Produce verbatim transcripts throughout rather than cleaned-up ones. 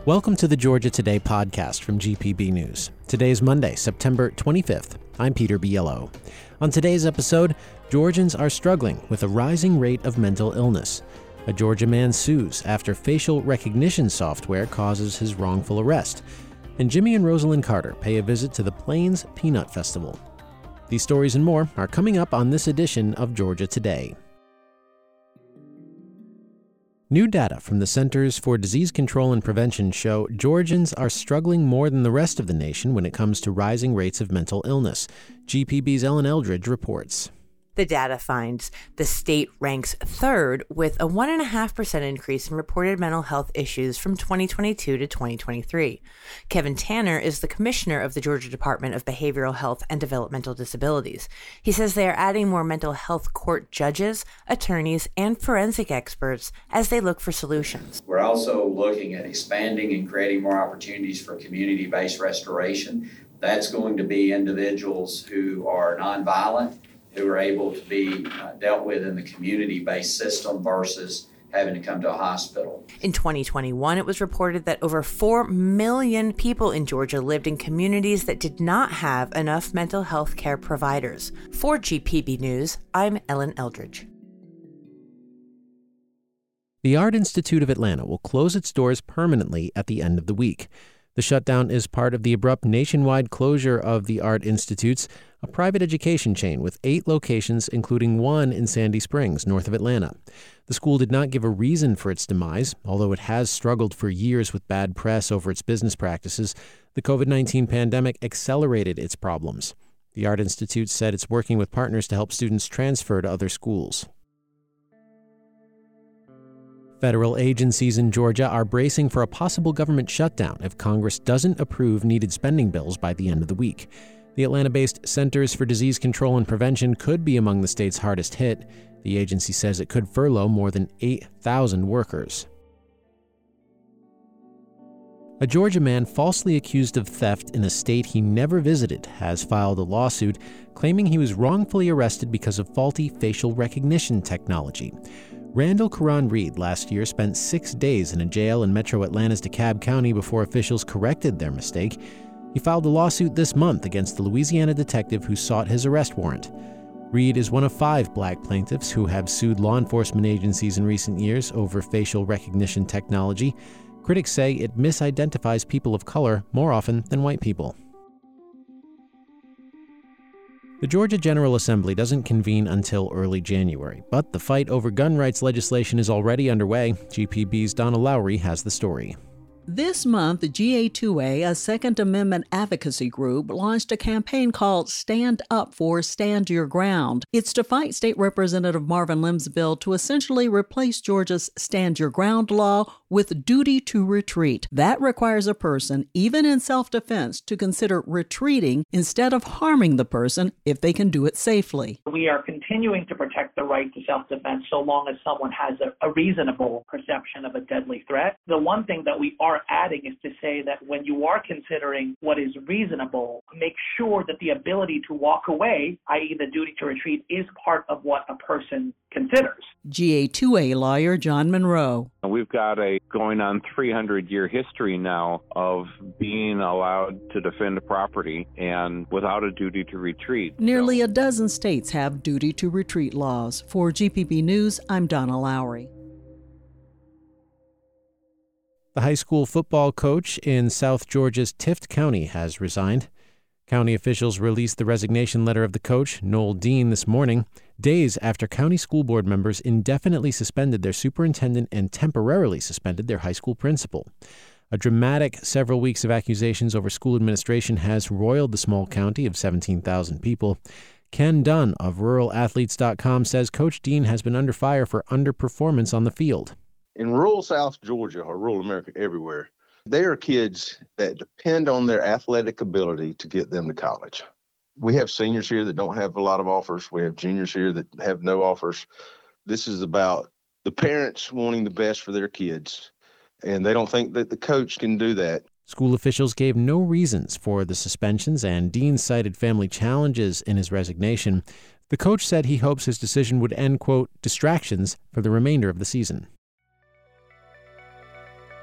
Welcome to the Georgia Today podcast from G P B News. Today is Monday, September twenty-fifth. I'm Peter Biello. On today's episode, Georgians are struggling with a rising rate of mental illness. A Georgia man sues after facial recognition software causes his wrongful arrest. And Jimmy and Rosalind Carter pay a visit to the Plains Peanut Festival. These stories and more are coming up on this edition of Georgia Today. New data from the Centers for Disease Control and Prevention show Georgians are struggling more than the rest of the nation when it comes to rising rates of mental illness. G P B's Ellen Eldridge reports. The data finds the state ranks third with a one point five percent increase in reported mental health issues from twenty twenty-two to twenty twenty-three. Kevin Tanner is the commissioner of the Georgia Department of Behavioral Health and Developmental Disabilities. He says they are adding more mental health court judges, attorneys, and forensic experts as they look for solutions. We're also looking at expanding and creating more opportunities for community-based restoration. That's going to be individuals who are nonviolent, who are able to be uh, dealt with in the community-based system versus having to come to a hospital. In twenty twenty-one, it was reported that over four million people in Georgia lived in communities that did not have enough mental health care providers. For G P B News, I'm Ellen Eldridge. The Art Institute of Atlanta will close its doors permanently at the end of the week. The shutdown is part of the abrupt nationwide closure of the Art Institutes, a private education chain with eight locations, including one in Sandy Springs, north of Atlanta. The school did not give a reason for its demise, although it has struggled for years with bad press over its business practices. The covid nineteen pandemic accelerated its problems. The Art Institute said it's working with partners to help students transfer to other schools. Federal agencies in Georgia are bracing for a possible government shutdown if Congress doesn't approve needed spending bills by the end of the week. The Atlanta-based Centers for Disease Control and Prevention could be among the state's hardest hit. The agency says it could furlough more than eight thousand workers. A Georgia man falsely accused of theft in a state he never visited has filed a lawsuit claiming he was wrongfully arrested because of faulty facial recognition technology. Randall Karan Reed last year spent six days in a jail in Metro Atlanta's DeKalb County before officials corrected their mistake. He filed a lawsuit this month against the Louisiana detective who sought his arrest warrant. Reed is one of five black plaintiffs who have sued law enforcement agencies in recent years over facial recognition technology. Critics say it misidentifies people of color more often than white people. The Georgia General Assembly doesn't convene until early January, but the fight over gun rights legislation is already underway. G P B's Donna Lowry has the story. This month, G A two A, a Second Amendment advocacy group, launched a campaign called Stand Up for Stand Your Ground. It's to fight State Representative Marvin Lim's bill to essentially replace Georgia's Stand Your Ground law with duty to retreat. That requires a person, even in self-defense, to consider retreating instead of harming the person if they can do it safely. We are continuing to protect the right to self-defense so long as someone has a, a reasonable perception of a deadly threat. The one thing that we are adding is to say that when you are considering what is reasonable, make sure that the ability to walk away, that is the duty to retreat, is part of what a person considers. G A two A lawyer John Monroe. We've got a going on three hundred year history now of being allowed to defend property and without a duty to retreat. Nearly a dozen states have duty to retreat laws. For G P B News, I'm Donna Lowry. The high school football coach in South Georgia's Tift County has resigned. County officials released the resignation letter of the coach, Noel Dean, this morning, days after county school board members indefinitely suspended their superintendent and temporarily suspended their high school principal. A dramatic several weeks of accusations over school administration has roiled the small county of seventeen thousand people. Ken Dunn of rural athletes dot com says Coach Dean has been under fire for underperformance on the field. In rural South Georgia, or rural America everywhere, there are kids that depend on their athletic ability to get them to college. We have seniors here that don't have a lot of offers. We have juniors here that have no offers. This is about the parents wanting the best for their kids, and they don't think that the coach can do that. School officials gave no reasons for the suspensions, and Dean cited family challenges in his resignation. The coach said he hopes his decision would end, quote, distractions for the remainder of the season.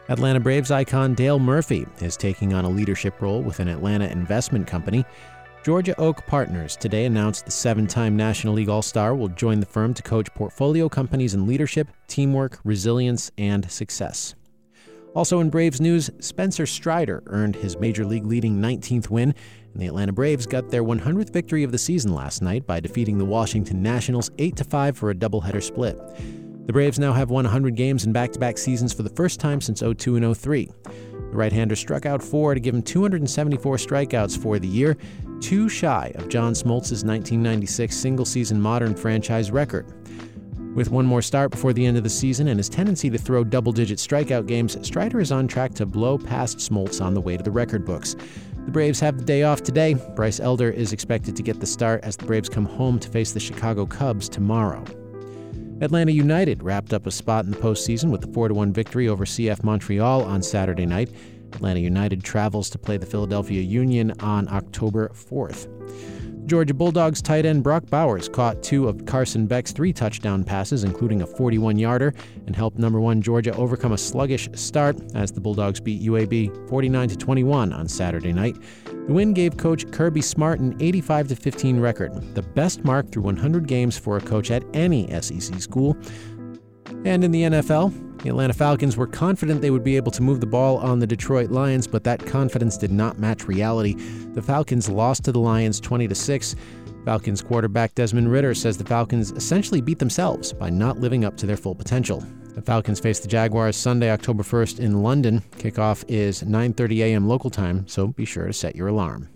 Atlanta Braves icon Dale Murphy is taking on a leadership role with an Atlanta investment company. Georgia Oak Partners today announced the seven-time National League All-Star will join the firm to coach portfolio companies in leadership, teamwork, resilience, and success. Also in Braves news, Spencer Strider earned his Major League leading nineteenth win, and the Atlanta Braves got their one hundredth victory of the season last night by defeating the Washington Nationals eight to five for a doubleheader split. The Braves now have won one hundred games in back-to-back seasons for the first time since oh two and oh three. The right-hander struck out four to give him two hundred seventy-four strikeouts for the year, two shy of John Smoltz's nineteen ninety-six single-season modern franchise record. With one more start before the end of the season and his tendency to throw double-digit strikeout games, Strider is on track to blow past Smoltz on the way to the record books. The Braves have the day off today. Bryce Elder is expected to get the start as the Braves come home to face the Chicago Cubs tomorrow. Atlanta United wrapped up a spot in the postseason with a four to one victory over C F Montreal on Saturday night. Atlanta United travels to play the Philadelphia Union on October fourth. Georgia Bulldogs tight end Brock Bowers caught two of Carson Beck's three touchdown passes, including a forty-one-yarder, and helped number one Georgia overcome a sluggish start as the Bulldogs beat U A B forty-nine to twenty-one on Saturday night. The win gave coach Kirby Smart an eighty-five to fifteen record, the best mark through one hundred games for a coach at any S E C school. And in the N F L, the Atlanta Falcons were confident they would be able to move the ball on the Detroit Lions, but that confidence did not match reality. The Falcons lost to the Lions twenty to six. Falcons quarterback Desmond Ridder says the Falcons essentially beat themselves by not living up to their full potential. The Falcons face the Jaguars Sunday, October first in London. Kickoff is nine thirty a.m. local time, so be sure to set your alarm.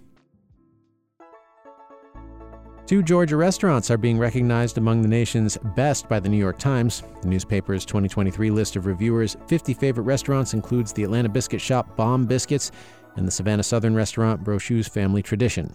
Two Georgia restaurants are being recognized among the nation's best by the New York Times. The newspaper's twenty twenty-three list of reviewers' fifty favorite restaurants includes the Atlanta biscuit shop Bomb Biscuits and the Savannah Southern restaurant Brochu's Family Tradition.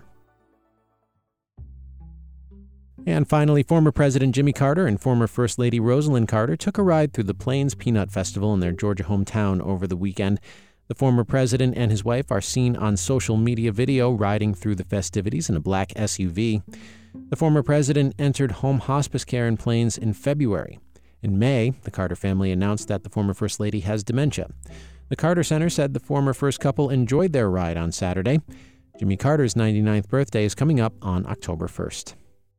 And finally, former President Jimmy Carter and former First Lady Rosalynn Carter took a ride through the Plains Peanut Festival in their Georgia hometown over the weekend. The former president and his wife are seen on social media video riding through the festivities in a black S U V. The former president entered home hospice care in Plains in February. In May, the Carter family announced that the former First Lady has dementia. The Carter Center said the former first couple enjoyed their ride on Saturday. Jimmy Carter's ninety-ninth birthday is coming up on October first.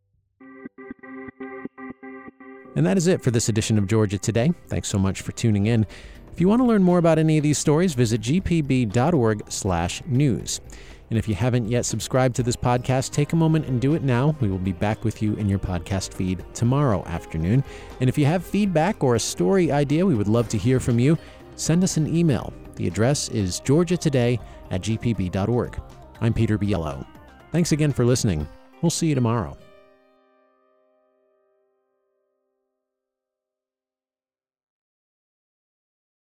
And that is it for this edition of Georgia Today. Thanks so much for tuning in. If you want to learn more about any of these stories, visit g p b dot org slash news. And if you haven't yet subscribed to this podcast, take a moment and do it now. We will be back with you in your podcast feed tomorrow afternoon. And if you have feedback or a story idea, we would love to hear from you. Send us an email. The address is georgia today at g p b dot org. I'm Peter Biello. Thanks again for listening. We'll see you tomorrow.